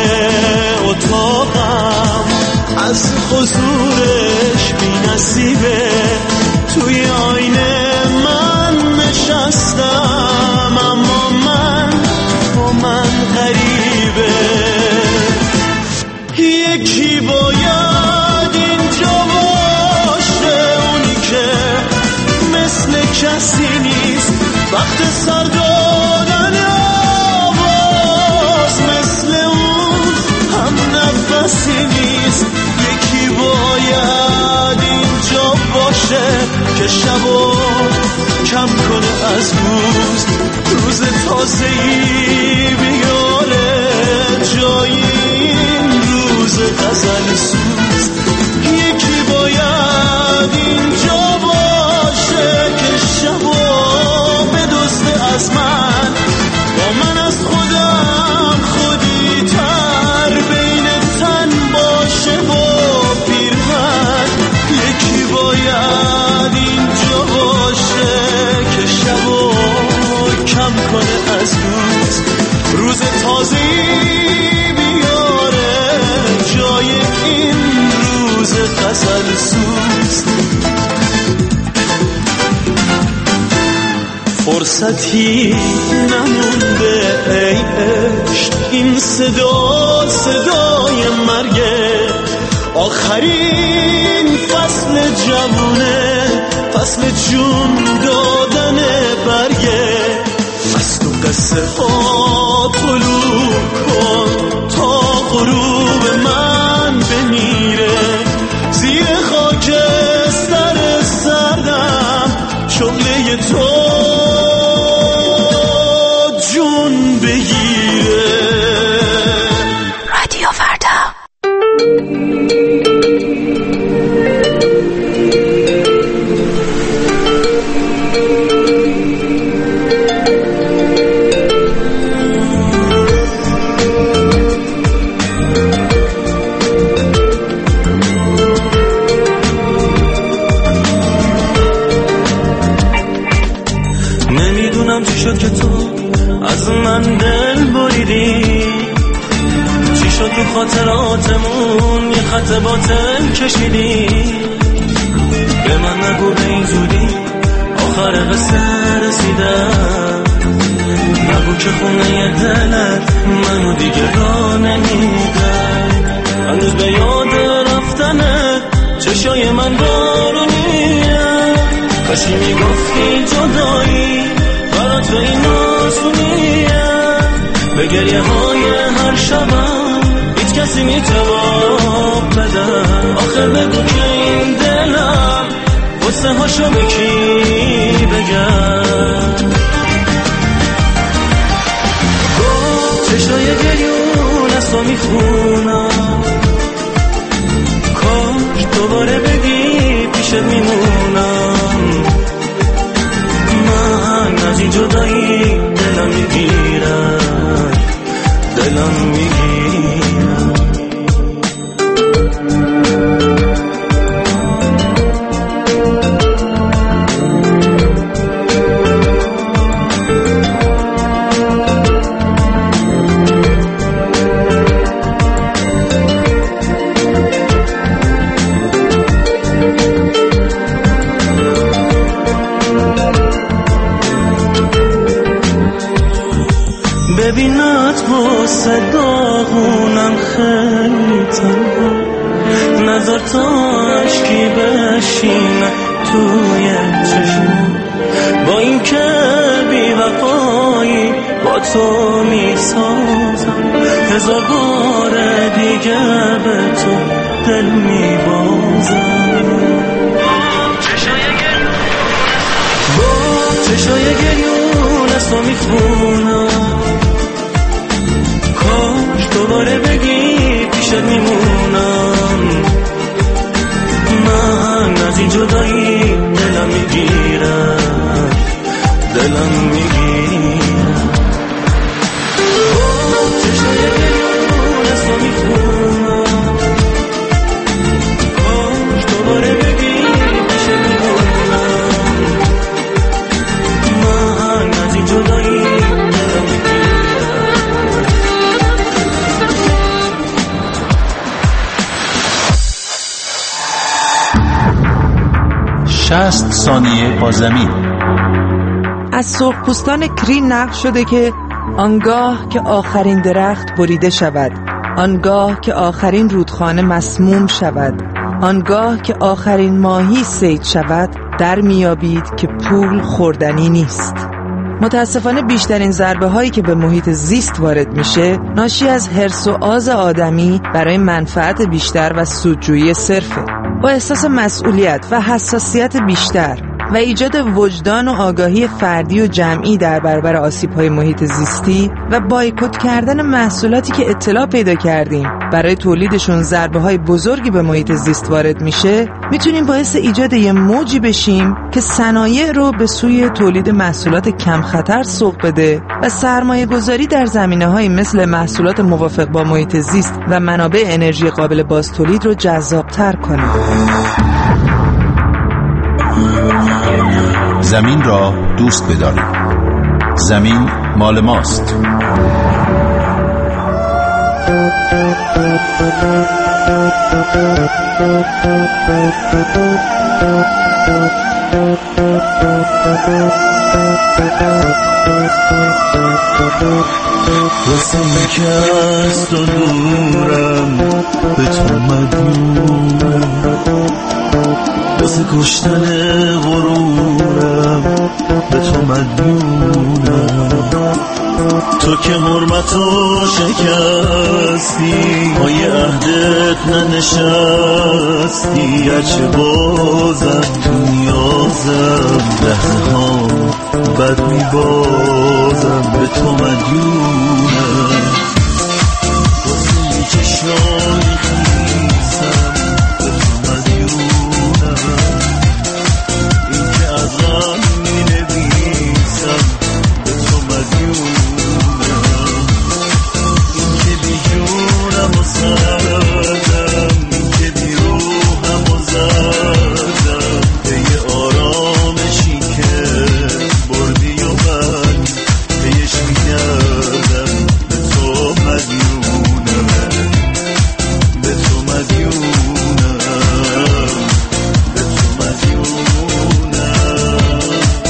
اتاقم از حضورش بی نصیبه. توی آینه من نشستم اما من با من غریبه. یکی باید اینجا باشه، اونی که مثل کسی نیست وقت سر دادن آواز، مثل اون هم نفسی نیست. یکی باید اینجا باشه که شبو کم کنه از روز، روز تازه‌ای بیاره جای این روز غزل سوز. یکی باید اینجا باشه که شبو بدزده از من، با من از خودم خودی تر بین تن فرصتی نمونده ای عشق، این صدا صدای مرگه، آخرین فصل جوونه، فصل جون دادن برگه. از تو قصه ها طلوع کن تا غروب من بمیره، زیر خاک سر سردم شغله تو جون بگیره. رادیو فردا. چی شد که تو از من دل بریدی؟ چی شد تو خاطراتمون یه خط باطل کشیدی؟ به من نگو به این زودی آخر قصه رسیده، نگو که خونه دلت منو دیگه را نمیده. هنوز به یاد رفتنت چشای من بارونیه، کاشی میگفتی جدایی برات به این آسونیه. به گریه های هر شبم هیچ کسی میتواب بده. آخر بگو که این دلم قصه هاشو به کی بگم؟ گفت چشای گریون از تو میخونم، کاش دوباره بگی پیشت میمونم. من از این جدایی دلم میگیرم، دلم میگیرم. ببینت با صداغونم خیلی تنها، نظر تا عشقی بشینه توی چشم. با این که بی وفایی با تو میسازم، هزار بار دیگه به تو دل میبازم. با چشای گریون از تو میخونم، کاش دوباره بگی پیشت میمونم. من از این جدایی دلم میگیرم، دلم میگیرم. چشای گریون از تو میخونم، کاش دوباره بگی پیشت میمونم. من از این جدایی دلم میگیرم. شصت ثانیه با زمین. از سرخپوستان کری نقل شده که آنگاه که آخرین درخت بریده شود، آنگاه که آخرین رودخانه مسموم شود، آنگاه که آخرین ماهی صید شود، در میابید که پول خوردنی نیست. متاسفانه بیشترین ضربه هایی که به محیط زیست وارد میشه ناشی از حرص و آز آدمی برای منفعت بیشتر و سودجویی صرفه. با احساس مسئولیت و حساسیت بیشتر و ایجاد وجدان و آگاهی فردی و جمعی در برابر آسیب‌های محیط زیستی و بایکوت کردن محصولاتی که اطلاع پیدا کردیم برای تولیدشون ضربه‌های بزرگی به محیط زیست وارد میشه، میتونیم باعث ایجاد یه موجی بشیم که صنایع رو به سوی تولید محصولات کم خطر سوق بده و سرمایه گذاری در زمینه‌هایی مثل محصولات موافق با محیط زیست و منابع انرژی قابل بازتولید رو جذاب‌تر کنه. زمین را دوست بدارید. زمین مال ماست. واسه این که از تو دورم به تو مدیونم، واسه کشتن غرورم به تو مدیونم. تو که حرمتو شکستی پای عهدت ننشستی، گرچه بازم تو نیازم لحظه ها بد میبازم به تو مدیونم. واسه این چشای خیسم به تو مدیونم، این که از غم مینویسم به تو مدیونم، این که بی جونم و سردم، این که بی روحم و زدم به یه آرامشی که بردی و من بهش میگردم به تو مدیونم، به تو مدیونم، به تو مدیونم،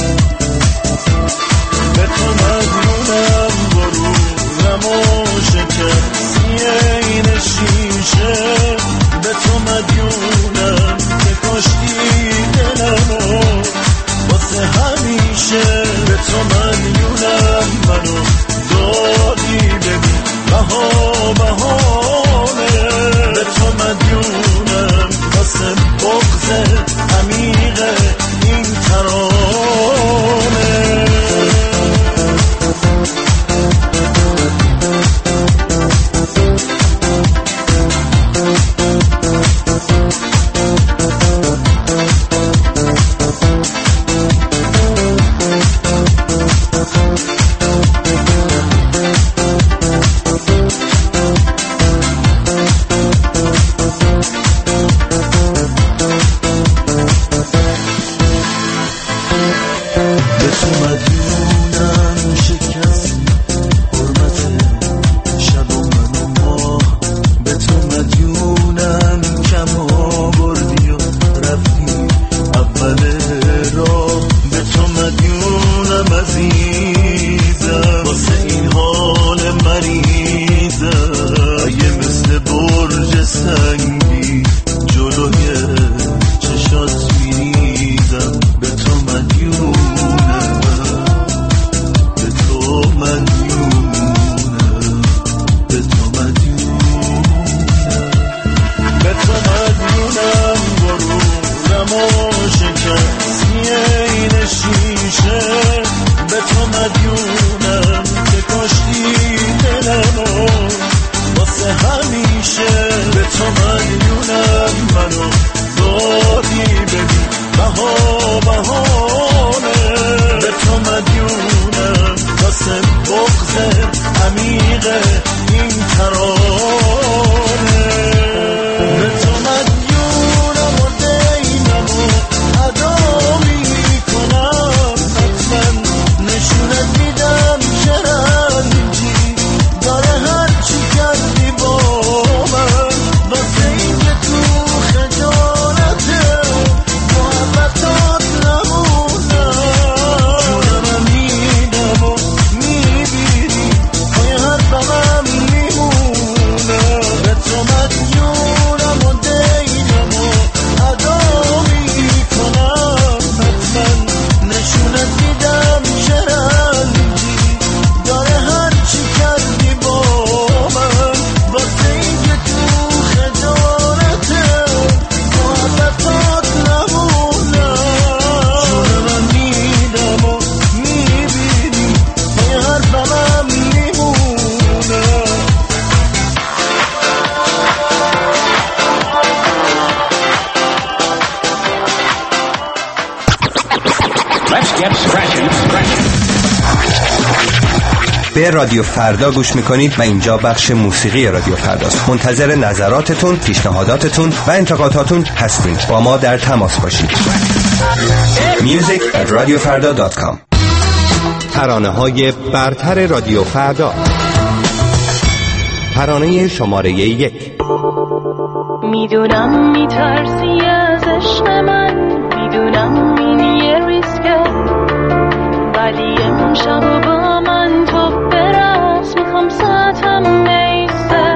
به تو مدیونم. غرورم و شکستی این شیشه به تو مدیونم، که کشتی دلمو واسه همیشه به تو مدیونم. منو دادی ببین بها بهانه به تو مدیونم، واسه بغض عمیق این ترانه. به تو مدیونم شکست حرمت شب و من و ماه، به تو مدیونم کم آوردی و رفتی اول راه، به تو مدیونم عزیزم، واسه این حال مریضم یه مثل برج سنگی جلوی چشات میریزم به تو مدیونم، به تو مدیونم، به تو مدیونم، به تو مدیونم. غرورم و شکستی این شیشه به تو مدیونم، که کشتی دلمو واسه همیشه به تو مدیونم. منو دادی ببین بها بهانه به تو مدیونم، واسه بغض عمیق این ترانه. به تو مدیونم و دینم و ادا میکنم، حتما نشونت میدم که رنجی داره هر چی کردی با من، واسه این که تو خجالته محبتات نمونم. جونم میدم و میبینی پای حرفم میمونم، به تو مدیونم و دینم و ادا میکنم، حتما نشونت میدم که رنجی داره هر چی کردی با من، واسه این که تو خجالته محبتات نمونم. جونم میدم و میبینی پای حرفم میمونم. به رادیو فردا گوش میکنید و اینجا بخش موسیقی رادیو فرداست. منتظر نظراتتون، پیشنهاداتتون و انتقاداتون هستیم. با ما در تماس باشید. music at radio farda dot com. ترانه های برتر رادیو فردا. ترانه شماره یک. میدونم میترسی از عشق من، میدونم این یه ریسکه، امشب و با من تو برقص، میخوام ساعتم میسته،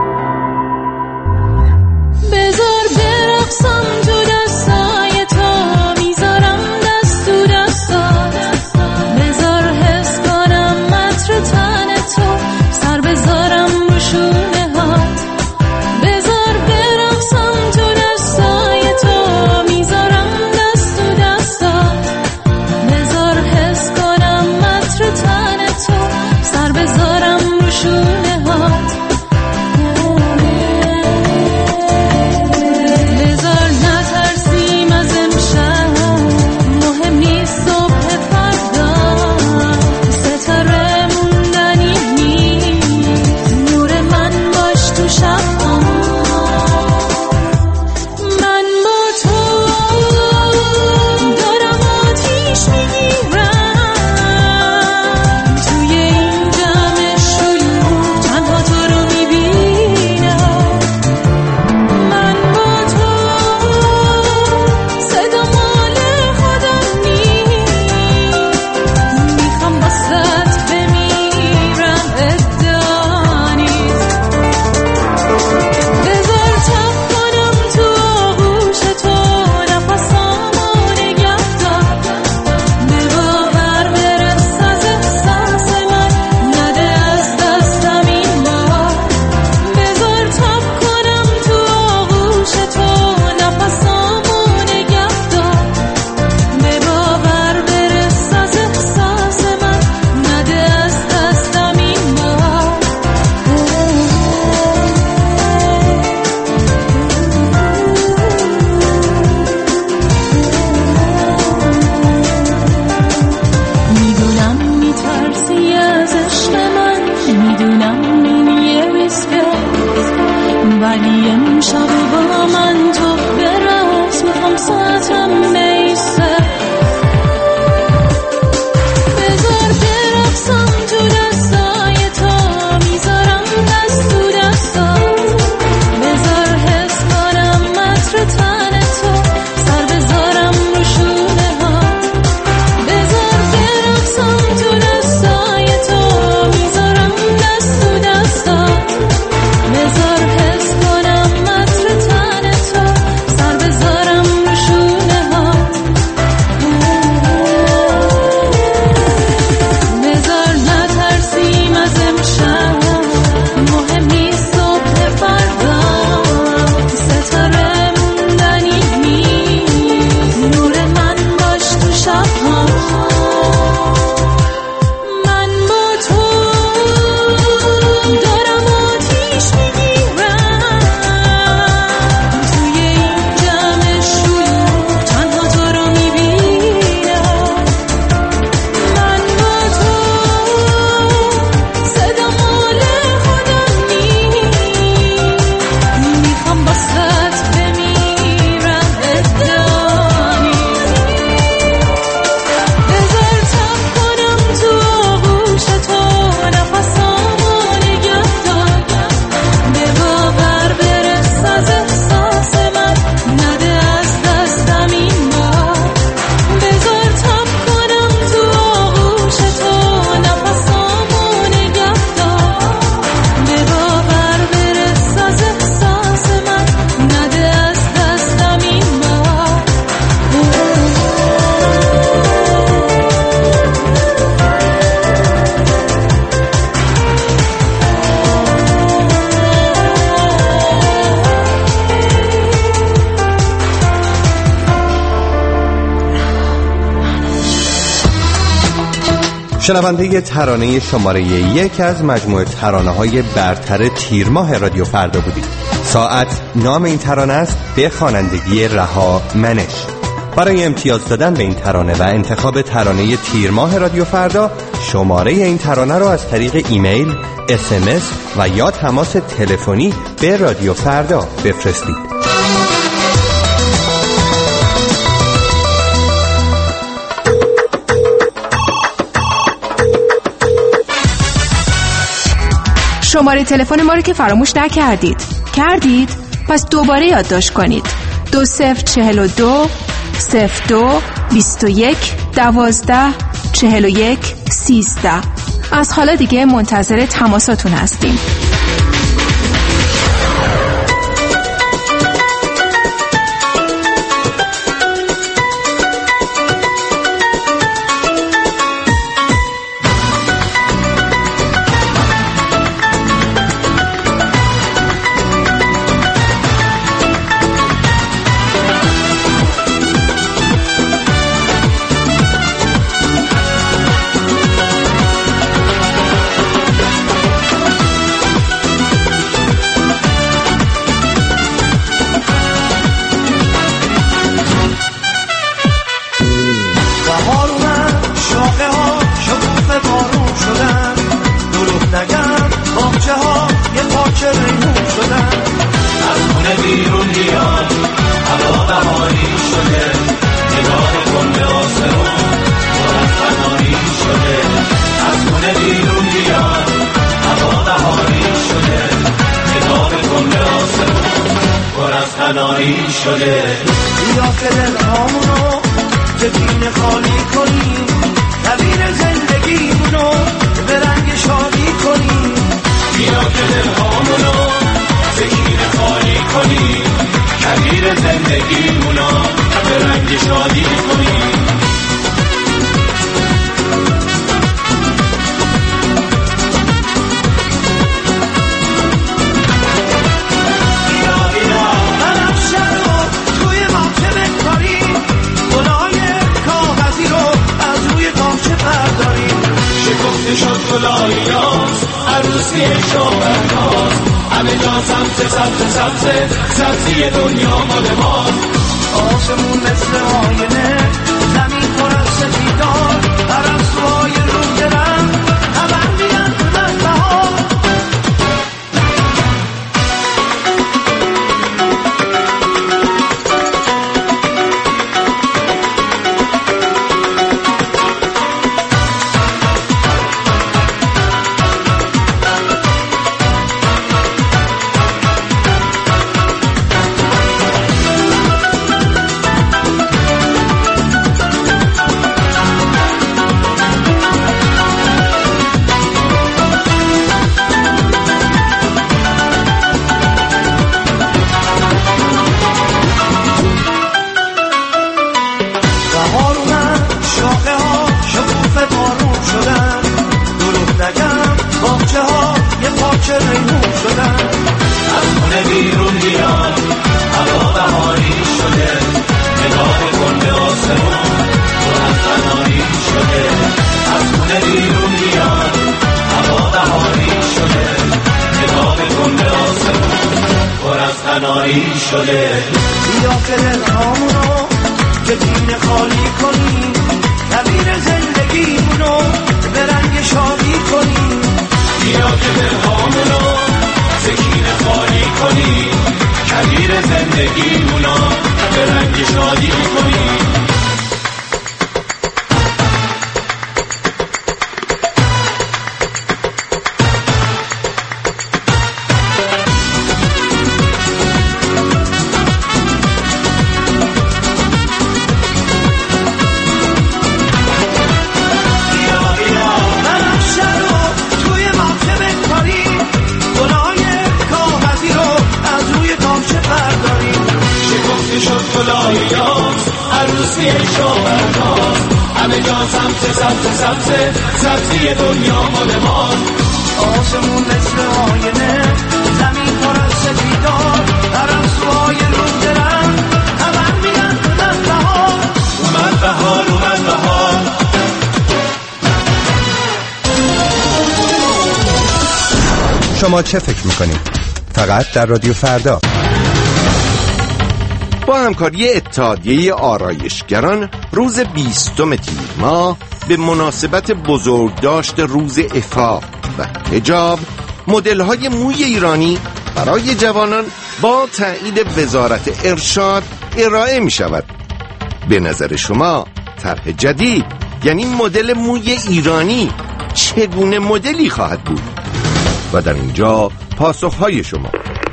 بذار برقصم تو دستای تو، میذارم دست تو دستات، بذار حس کنم عطر تن تو، سر بذارم رو شونه هات، بذار برقصم تو دستای تو، میذارم دست تو دستات، بذار حس کنم عطر تن تو، سر بذارم رو شونه هات، بذار نترسیم از امشب، مهم نیست صبح فردا، ستاره موندنی نیست، نور من باش تو شب ها، من با تو دارم آتیش میگیرم، توی این جمع شلوغ تنها تو رو میبینم، من با تو صدا مال خودم نیست، میخوام باست بمیرم ادعا نیست، بذار تب کنم تو آغوش تو، نفسامو نگه دار، به باور برس از احساس من، نده از دستم این بار، بذار تب کنم تو آغوش تو، نفسامو نگه دار، به باور برس از احساس من، نده از دستم این بار. میدونم میترسی از عشق من، میدونم این یه ریسکه، ولی امشب با من تو برقص، میخوام ساعتم میسته، بذار برقصم تو دستای تو، میذارم دست تو دستات، بذار حس کنم عطر تن تو، سر بذارم رو شونه هات، بذار برقصم تو دستای تو، میذارم دست تو دستات، بذار حس کنم عطر تن تو، سر بذارم رو شونه هات، بذار نترسیم از امشب، مهم نیست صبح فردا، ستاره موندنی نیست، نور من باش تو شب ها، من با تو دارم آتیش میگیرم، توی این جمع شلوغ تنها تو رو میبینم، من با تو صدا مال خودم نیست، میخوام باست بمیرم ادعا نیست، بذار تب کنم تو آغوش تو، نفسامو نگه دار، به باور برس از احساس من، نده از دستم این بار، بذار تب کنم تو آغوش تو، نفسامو نگه دار، به باور برس از احساس من، نده از دستم این بار. شنونده ترانه شماره یک از مجموعه ترانه های برتر تیر ماه رادیو فردا بودید. ساعت نام این ترانه است به خوانندگی رها منش. برای امتیاز دادن به این ترانه و انتخاب ترانه تیر ماه رادیو فردا، شماره این ترانه را از طریق ایمیل، اس ام اس و یا تماس تلفنی به رادیو فردا بفرستید. شماره تلفن ما رو که فراموش نکردید. کردید؟ پس دوباره یادداشت کنید. دو صفر چهل و دو صفر دو بیست و یک دوازده چهل و یک سیزده. از حالا دیگه منتظر تماساتون هستیم. شده بیا که دلهامونو جبین خالی کنیم، کویر زندگیمونو به رنگ شادی کنیم. بیا که دلهامونو جبین خالی کنیم، کویر زندگیمونو به رنگ شادی کنیم. شد گلاییاز عروسی شوهرناز، همه جا سبز سبز سبز سبزی دنیا مال ماست. آسمون مثل آینه، زمین پر از سفیدار، پرستوهای رو درم خبر میدن از بهار. شده بیا که دلهامونو جبین خالی کنیم، کویر زندگیمونو به رنگ شادی کنیم. بیا که دلهامونو سکین خالی کنیم، کویر زندگیمونو به رنگ شادی کنیم. عروسی شوهرناز، همه جا سبز سبز سبز سبزی دنیا مال ماست. آسمون مثل آینه، زمین پر از سفیدار، پرستوهای رو درم خبر میدن از بهار. اومد بهار، اومد بهار. شما چه فکر میکنید؟ فقط در رادیو فردا. با همکاری اتحادیه آرایشگران روز بیستم تیر ماه به مناسبت بزرگداشت روز عفاف و حجاب، مدل‌های موی ایرانی برای جوانان با تایید وزارت ارشاد ارائه می شود. به نظر شما طرح جدید یعنی مدل موی ایرانی چگونه مدلی خواهد بود؟ و در اینجا پاسخهای شما.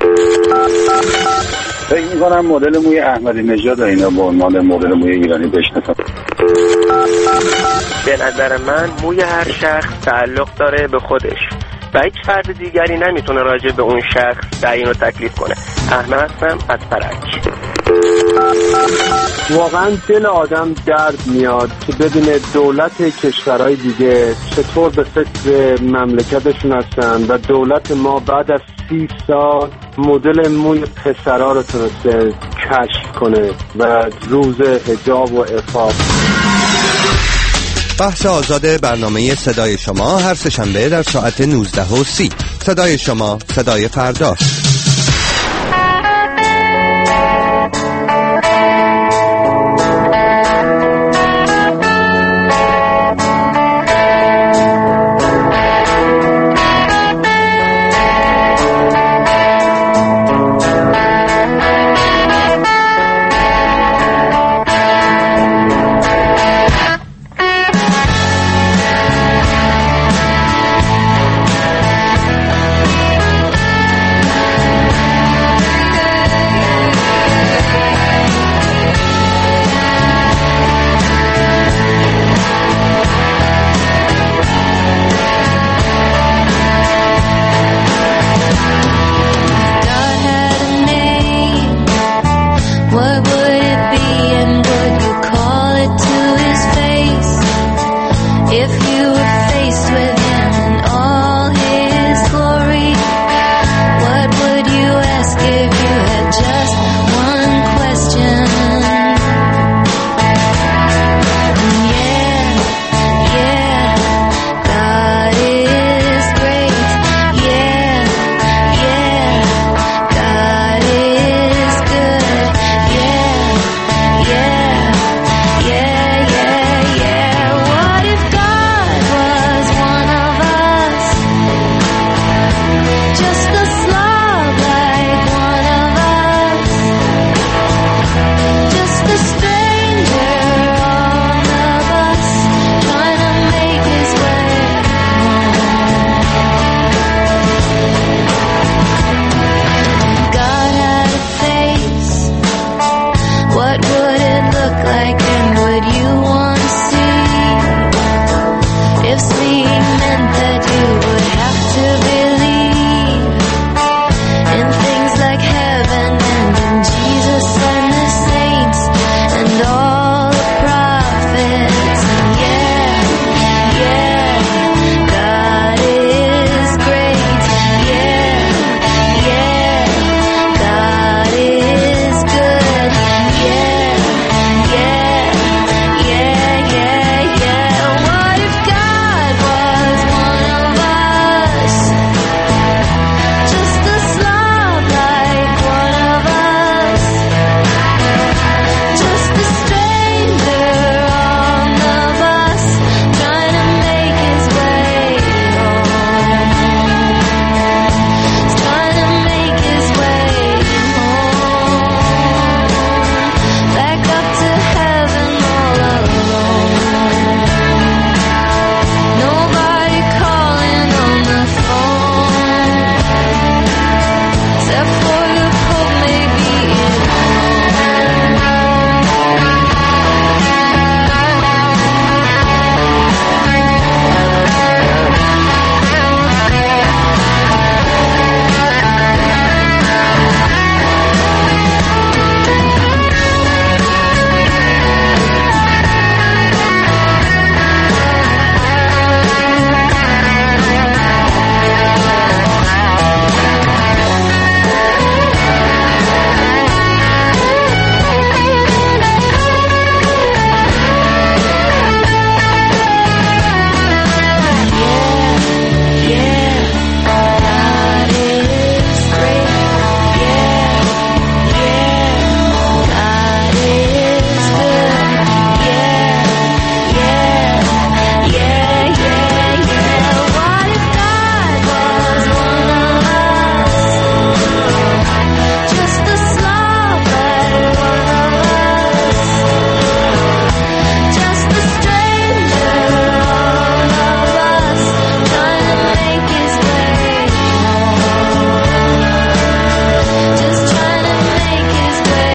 فکر می‌کنم مدل موی احمدی نژاد اینا به عنوان مدل موی ایرانی بشناسن. به نظر من موی هر شخص تعلق داره به خودش و هیچ فرد دیگری نمیتونه راجع به اون شخص تعیین و تکلیف کنه. احمد هستم از فرج. واقعا دل آدم درد میاد که ببینه دولت کشورهای دیگه چطور به فکر مملکتشون هستن و دولت ما بعد از سی سال مدل موی پسرها رو تونسته کشف کنه و روز حجاب و عفاف. بحث آزاد برنامه صدای شما هر سه‌شنبه در ساعت نوزده و سی. صدای شما، صدای فرداست.